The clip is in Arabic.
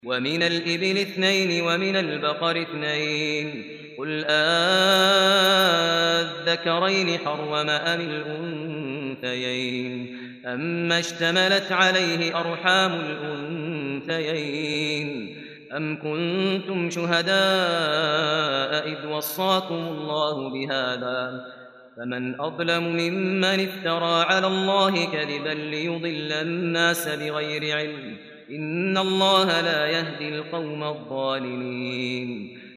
ومن الإبل 2 ومن البقر 2 قل أذكرين حرم أم الأنثيين أما اشتملت عليه أرحام الأنثيين أم كنتم شهداء إذ وصاكم الله بهذا فمن أظلم ممن افترى على الله كذبا ليضل الناس بغير علم إن الله لا يهدي القوم الظالمين